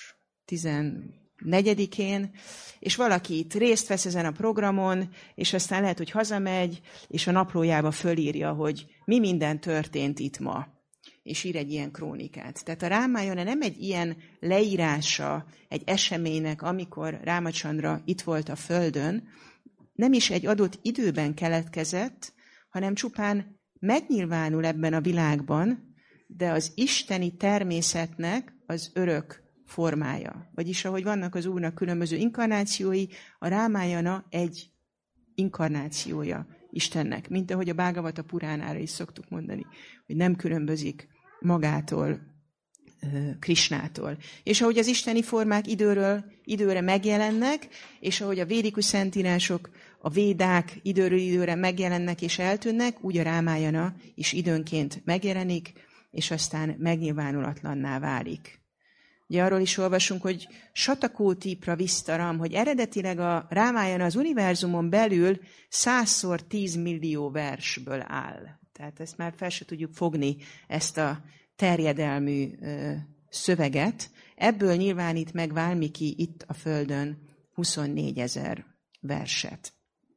14-én, és valaki itt részt vesz ezen a programon, és aztán lehet, hogy hazamegy, és a naplójába fölírja, hogy mi minden történt itt ma, és ír egy ilyen krónikát. Tehát a Rámájana nem egy ilyen leírása egy eseménynek, amikor Rámacandra itt volt a Földön, nem is egy adott időben keletkezett, hanem csupán megnyilvánul ebben a világban, de az isteni természetnek az örök formája. Vagyis ahogy vannak az Úrnak különböző inkarnációi, a Rámájana egy inkarnációja Istennek, mint ahogy a Bhagavata Puránára is szoktuk mondani, hogy nem különbözik magától, Krisnától. És ahogy az isteni formák időről időre megjelennek, és ahogy a védikus szentírások, a védák időről időre megjelennek és eltűnnek, úgy a Rámájana is időnként megjelenik, és aztán megnyilvánulatlanná válik. Ugye arról is olvasunk, hogy Satakóti Pravisztaram, hogy eredetileg a Rámájana az univerzumon belül 100-szor 10 millió versből áll. Tehát ezt már fel se tudjuk fogni, ezt a terjedelmű szöveget. Ebből nyilvánít meg Válmiki itt a Földön 24 000 verset.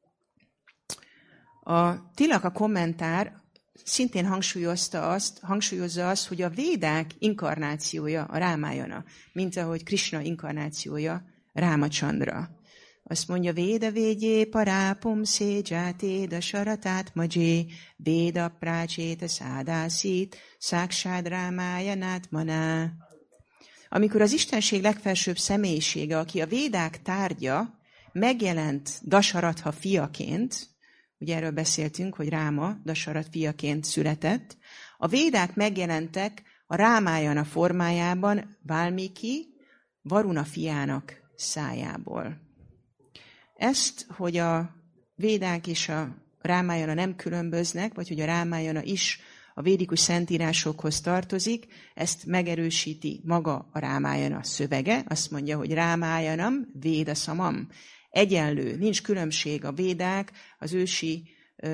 A Tilaka kommentár szintén hangsúlyozza azt, hogy a védák inkarnációja a Rámájana, mint ahogy Krishna inkarnációja Rámacandra. Azt mondja, Véda védjé parápum szédzsáté dasaratát majé, Véda prácséta szádászít, száksád Rámájanát maná. Amikor az Istenség legfelsőbb személyisége, aki a védák tárgya, megjelent Dasaratha fiaként, ugye erről beszéltünk, hogy Ráma Dasarat fiaként született, a védák megjelentek a Rámájana formájában Válmiki, Varuna fiának szájából. Ezt, hogy a védák és a Rámájana nem különböznek, vagy hogy a Rámájana is a védikus szentírásokhoz tartozik, ezt megerősíti maga a Rámájana szövege. Azt mondja, hogy Rámájanam véda samam. Egyenlő, nincs különbség a védák, az ősi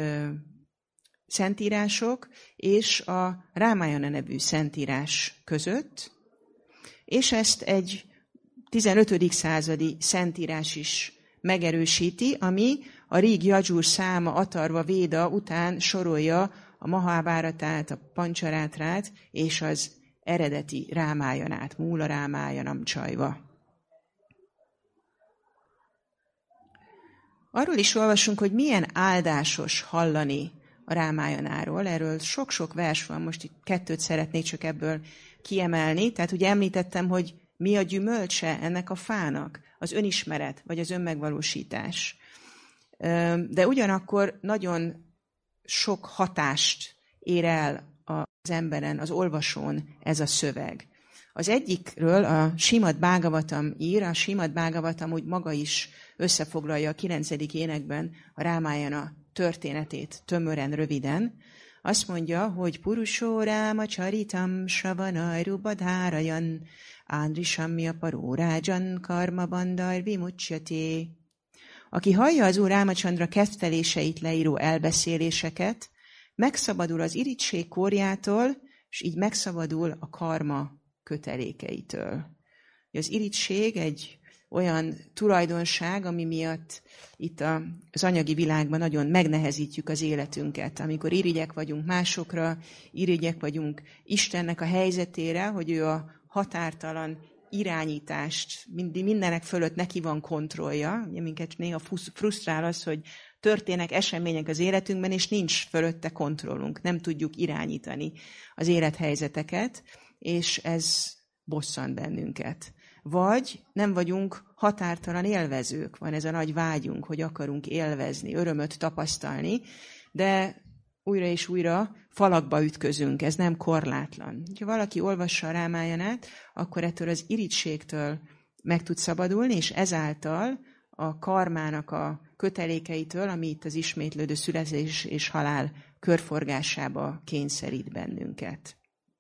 szentírások és a Rámájana nevű szentírás között, és ezt egy 15. századi szentírás is megerősíti, ami a Rig Jajur száma Atharva Véda után sorolja a Maháváratát, a Pancsarátrát és az eredeti Rámájanát, Múla Rámájanam Csajva. Arról is olvasunk, hogy milyen áldásos hallani a Rámájanáról. Erről sok-sok vers van, most itt 2 szeretnék csak ebből kiemelni. Tehát ugye említettem, hogy mi a gyümölcse ennek a fának? Az önismeret, vagy az önmegvalósítás. De ugyanakkor nagyon sok hatást ér el az emberen, az olvasón ez a szöveg. Az egyikről a Simad Bhagavatam ír, a Simad Bhagavatam úgy maga is összefoglalja a 9. énekben a Rámájana történetét tömören, röviden. azt mondja, hogy Purusó Ráma Csaritam Savanajru Badhárajan Ándrisamja Parórájan Karma Bandar Vimucsyati. Aki hallja az Úr Rámacsandra ketteléseit leíró elbeszéléseket, megszabadul az irigység kórjától, és így megszabadul a karma kötelékeitől. Az irigység egy olyan tulajdonság, ami miatt itt az anyagi világban nagyon megnehezítjük az életünket. Amikor irigyek vagyunk másokra, irigyek vagyunk Istennek a helyzetére, hogy ő a határtalan irányítást, mindenek fölött neki van kontrollja. Minket néha frusztrál az, hogy történnek események az életünkben, és nincs fölötte kontrollunk. Nem tudjuk irányítani az élethelyzeteket, és ez bosszant bennünket. Vagy nem vagyunk határtalan élvezők. Van ez a nagy vágyunk, hogy akarunk élvezni, örömöt tapasztalni, de újra és újra falakba ütközünk, ez nem korlátlan. Ha valaki olvassa a Rámájanát, akkor ettől az irigységtől meg tud szabadulni, és ezáltal a karmának a kötelékeitől, ami itt az ismétlődő születés és halál körforgásába kényszerít bennünket.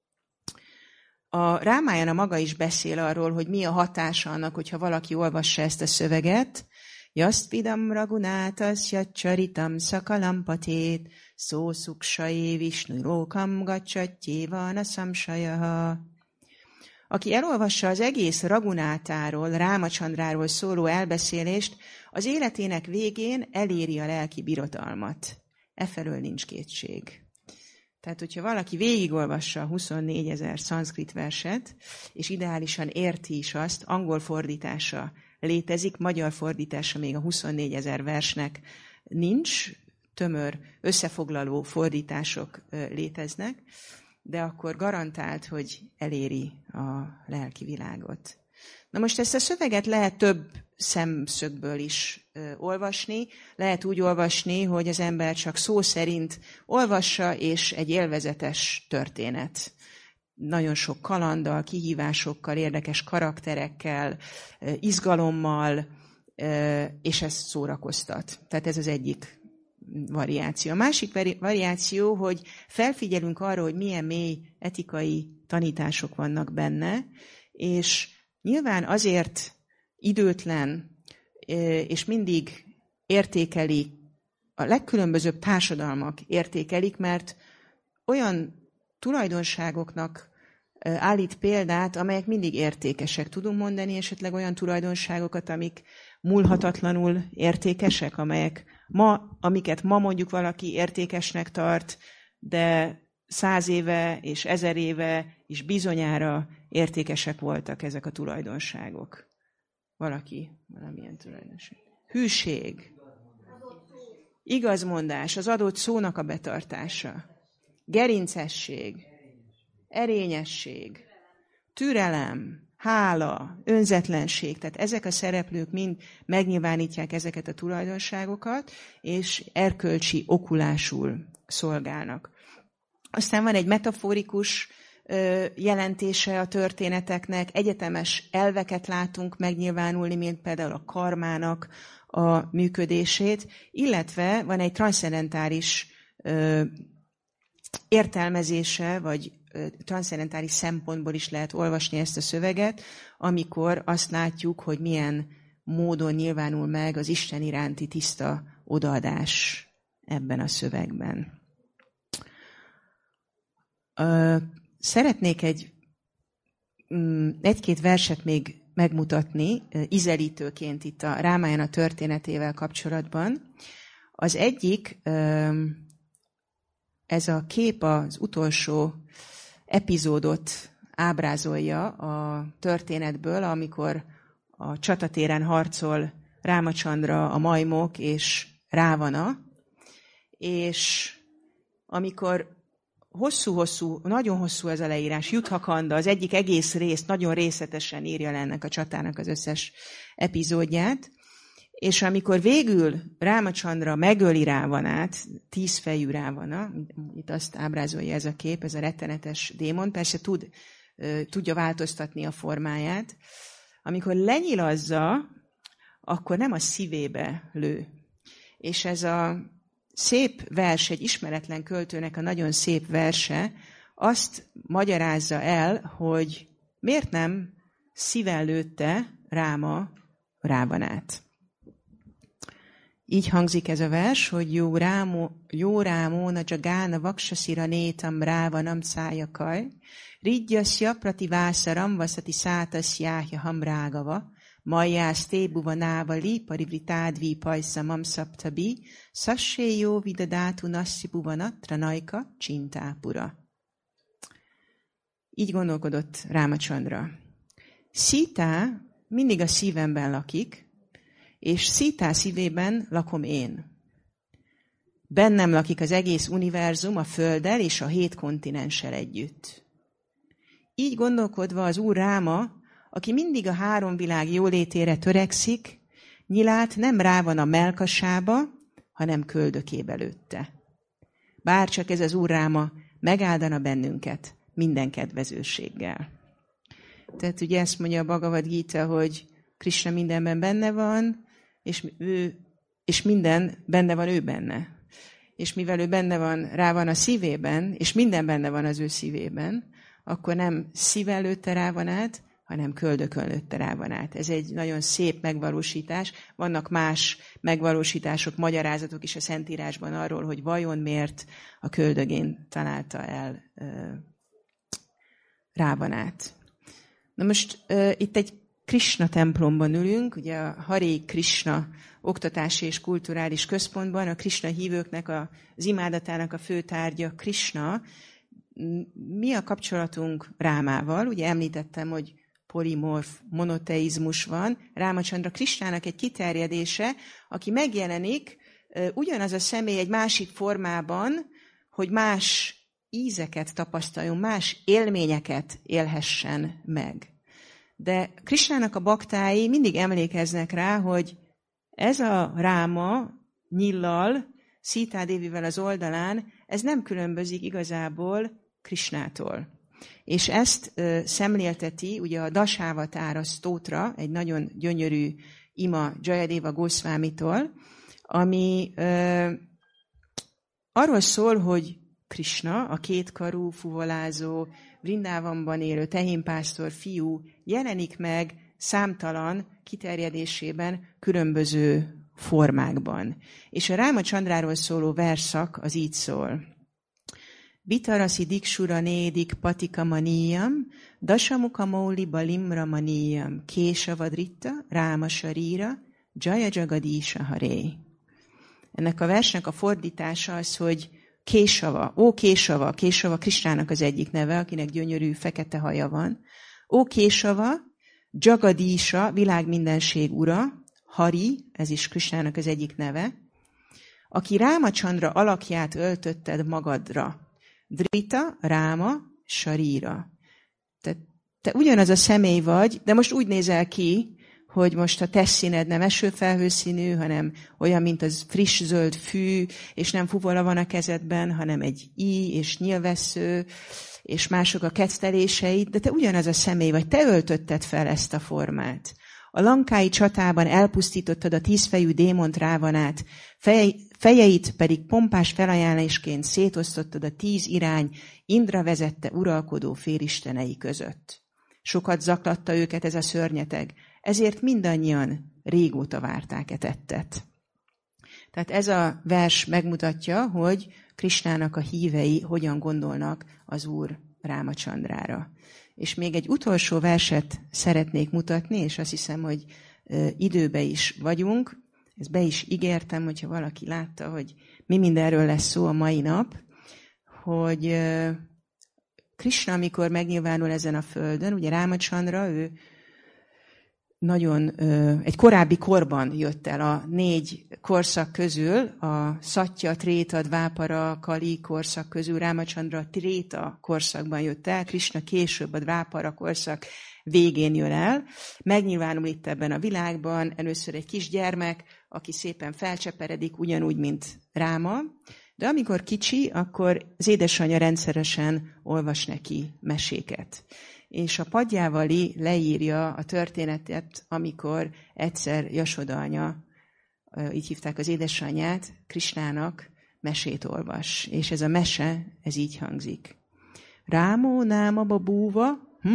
A Rámájana maga is beszél arról, hogy mi a hatása annak, hogyha valaki olvassa ezt a szöveget. Yasztvidam ragunátasya csaritam szakalampatét, szószuksaé visnurókam gacsattyévana szamsajaha. Aki elolvassa az egész Ragunátáról, Rámacsandráról szóló elbeszélést, az életének végén eléri a lelki birodalmat. Efelől nincs kétség. Tehát, hogyha valaki végigolvassa a 24 000 szanszkrit verset, és ideálisan érti is azt, angol fordítása létezik, magyar fordítása még a 24 000 versnek nincs, tömör, összefoglaló fordítások léteznek, de akkor garantált, hogy eléri a lelki világot. Na most ezt a szöveget lehet több szemszögből is olvasni. Lehet úgy olvasni, hogy az ember csak szó szerint olvassa, és egy élvezetes történet. Nagyon sok kalanddal, kihívásokkal, érdekes karakterekkel, izgalommal, és ez szórakoztat. Tehát ez az egyik variáció. A másik variáció, hogy felfigyelünk arra, hogy milyen mély etikai tanítások vannak benne, és nyilván azért időtlen, és mindig értékeli, a legkülönbözőbb társadalmak értékelik, mert olyan tulajdonságoknak állít példát, amelyek mindig értékesek. Tudunk mondani esetleg olyan tulajdonságokat, amik múlhatatlanul értékesek, amiket ma mondjuk valaki értékesnek tart, de 100 éve és 1000 éve is bizonyára értékesek voltak ezek a tulajdonságok. Valamilyen tulajdonság. Hűség, igazmondás, az adott szónak a betartása, gerincesség, erényesség, türelem, hála, önzetlenség. Tehát ezek a szereplők mind megnyilvánítják ezeket a tulajdonságokat, és erkölcsi okulásul szolgálnak. Aztán van egy metaforikus jelentése a történeteknek, egyetemes elveket látunk megnyilvánulni, mint például a karmának a működését, illetve van egy transzcendentális értelmezése, vagy transzcendentális szempontból is lehet olvasni ezt a szöveget, amikor azt látjuk, hogy milyen módon nyilvánul meg az Isten iránti tiszta odaadás ebben a szövegben. Szeretnék egy-két verset még megmutatni ízelítőként itt a Rámájana történetével kapcsolatban. Az egyik, ez a kép az utolsó epizódot ábrázolja a történetből, amikor a csatatéren harcol Rámacsandra, a majmok és Rávana, és amikor nagyon hosszú ez a leírás, Jutthakanda az egyik egész részt nagyon részletesen írja le ennek a csatának az összes epizódját, és amikor végül Rámacsandra megöli Rávanát, 10 fejű Rávana, itt azt ábrázolja ez a kép, ez a rettenetes démon, persze tudja változtatni a formáját, amikor lenyilazza, akkor nem a szívébe lő. És ez a szép vers, egy ismeretlen költőnek a nagyon szép verse azt magyarázza el, hogy miért nem szíven lőtte Ráma Rávanát. Így hangzik ez a vers, hogy jó rámóna jagána vaksasira nétam rávanam szájakaj, ridjasya prativásaram vaszati szátasjáhja hamrágava, majjász tébuvanáva li parivritádvi pajszamam szaptabi, szasséjó vidadátu nasszi buvanatra najka csintápura. Így gondolkodott Rámacandra. Szítá mindig a szívemben lakik, és Szítá szívében lakom én. Bennem lakik az egész univerzum a Földdel és a 7 kontinenssel együtt. Így gondolkodva az Úr Ráma, aki mindig a 3 világ jólétére törekszik, nyilát nem Rávan a mellkasába, hanem köldökébe lőtte. Bárcsak ez az Úr Ráma megáldana bennünket minden kedvezőséggel. Tehát ugye ezt mondja a Bhagavad Gita, hogy Krishna mindenben benne van, és minden benne van ő benne. És mivel ő benne van, rá van a szívében, és minden benne van az ő szívében, akkor nem szíven lőtte Rávanát, hanem köldökön lőtte Rávanát. Ez egy nagyon szép megvalósítás. Vannak más megvalósítások, magyarázatok is a Szentírásban arról, hogy vajon miért a köldögén találta el Rávanát. Na most itt egy Krishna templomban ülünk, ugye a Hare Krishna oktatási és kulturális központban, a Krishna hívőknek az imádatának a fő tárgya Krishna. Mi a kapcsolatunk Rámával? Ugye említettem, hogy polimorf monoteizmus van. Rámacandra Krishnának egy kiterjedése, aki megjelenik, ugyanaz a személy egy másik formában, hogy más ízeket tapasztaljon, más élményeket élhessen meg. De Krishnának a baktái mindig emlékeznek rá, hogy ez a Ráma nyillal, Szítá Dévivel az oldalán, ez nem különbözik igazából Krishnától. És ezt szemlélteti ugye a Dasávatára sztótra, egy nagyon gyönyörű ima Jayadeva Goswamitól, ami arról szól, hogy Krishna, a kétkarú, fuvolázó, Vrindávamban élő tehénpásztor fiú jelenik meg számtalan kiterjedésében különböző formákban. És a Rámacandráról szóló versszak az így szól. Vitarasi diksura nédik patika maniyam, dasamuka mauli balimra maniyam, késavadritta, Ráma sarira, jaya jagadisha haré. Ennek a versnek a fordítása az, hogy Késava, Késava Krishnának az egyik neve, akinek gyönyörű fekete haja van. Késava, Jagadisha, világ mindenség ura, Hari, ez is Krishnának az egyik neve, aki Rámacandra alakját öltötted magadra. Drita, Ráma, Sarira. Te ugyanaz a személy vagy, de most úgy nézel ki, hogy most a te színed nem esőfelhőszínű, hanem olyan, mint az friss zöld fű, és nem fuvola van a kezedben, hanem egy íj és nyilvessző, és mások a ketteléseid, de te ugyanaz a személy vagy, te öltötted fel ezt a formát. A lankái csatában elpusztítottad a 10 fejű démont Rávanát, fejeit pedig pompás felajánlásként szétosztottad a 10 irány Indra vezette uralkodó félistenei között. Sokat zaklatta őket ez a szörnyeteg, ezért mindannyian régóta várták tettet. Tehát ez a vers megmutatja, hogy Krishnának a hívei hogyan gondolnak az Úr Rámacandrára. És még egy utolsó verset szeretnék mutatni, és azt hiszem, hogy időbe is vagyunk. Ezt be is ígértem, hogyha valaki látta, hogy mi mindenről lesz szó a mai nap, hogy Krishna, amikor megnyilvánul ezen a földön, ugye Rámacandra, ő nagyon egy korábbi korban jött el a 4 korszak közül, a Szatya, Tréta, Dvápara, Kali korszak közül Rámacandra Tréta korszakban jött el, Krishna később a Dvápara korszak végén jön el. Megnyilvánul itt ebben a világban, először egy kisgyermek, aki szépen felcseperedik, ugyanúgy, mint Ráma, de amikor kicsi, akkor az édesanyja rendszeresen olvas neki meséket. És a padjával leírja a történetet, amikor egyszer Jasoda anya, így hívták az édesanyját, Krishnának mesét olvas. És ez a mese, ez így hangzik. Rámó náma babúva,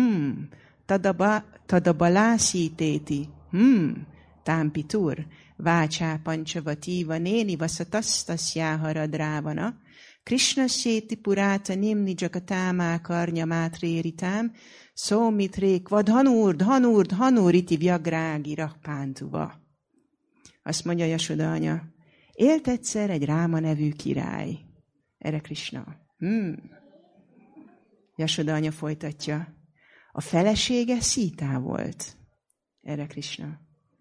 tadabalásítéti, támpitur, vácsá pancsavatíva néni vaszatasztasjáharad rávana, Krishna séti puráta nimni dzsakatámá karnyamátréritám, szómitrék vadhanúr iti vyagrági rakpántuva. Azt mondja Jasoda anya, élt egyszer egy Ráma nevű király. Erre Krishna. Jasoda anya folytatja. A felesége Szítá volt. Erre Krishna.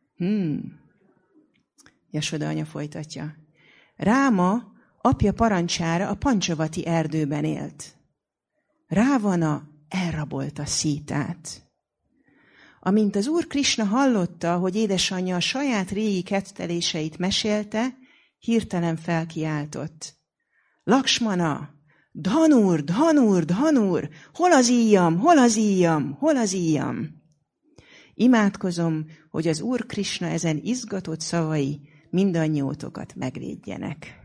Jasoda anya folytatja. Ráma apja parancsára a Pancsavati erdőben élt. Rávana elrabolta Szítát. Amint az úr Krishna hallotta, hogy édesanyja a saját régi ketteléseit mesélte, hirtelen felkiáltott. Laksmana, Dhanur, hol az íjam? Imádkozom, hogy az úr Krishna ezen izgatott szavai mindannyiótokat megvédjenek.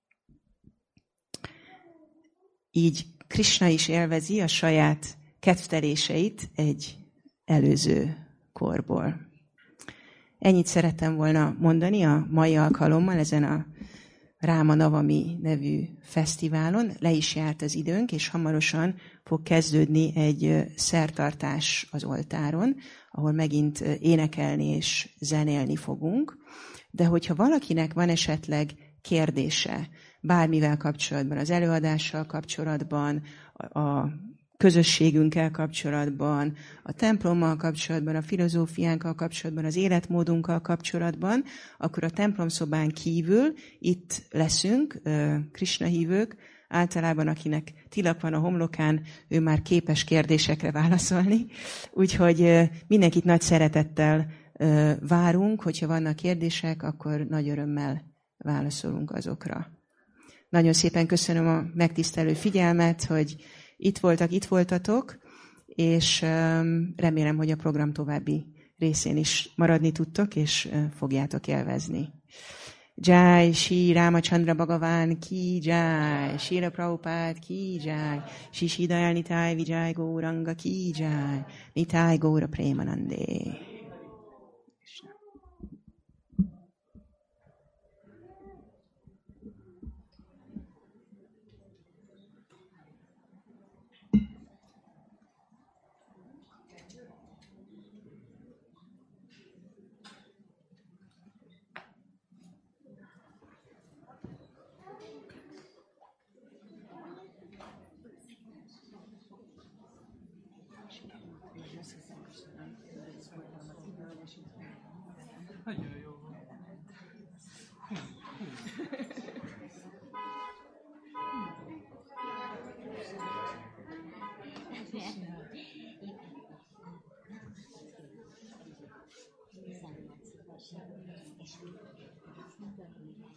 Így Krishna is élvezi a saját kedvteléseit egy előző korból. Ennyit szerettem volna mondani a mai alkalommal ezen a Ráma Navami nevű fesztiválon. Le is járt az időnk, és hamarosan fog kezdődni egy szertartás az oltáron, ahol megint énekelni és zenélni fogunk. De hogyha valakinek van esetleg kérdése bármivel kapcsolatban, az előadással kapcsolatban, a közösségünkkel kapcsolatban, a templommal kapcsolatban, a filozófiánkkal kapcsolatban, az életmódunkkal kapcsolatban, akkor a templomszobán kívül itt leszünk, Krishna hívők, általában akinek tilak van a homlokán, ő már képes kérdésekre válaszolni. Úgyhogy mindenkit nagy szeretettel várunk, hogyha vannak kérdések, akkor nagy örömmel válaszolunk azokra. Nagyon szépen köszönöm a megtisztelő figyelmet, hogy itt voltatok, és remélem, hogy a program további részén is maradni tudtok, és fogjátok élvezni. Jai Shri Ramachandra Bhagavan ki jai, Srila Prabhupada ki jai, Shri Shri Dayal Nitai Vijay Gauranga ki jai, Nitai Gaura Premanande. Nagyon jó van.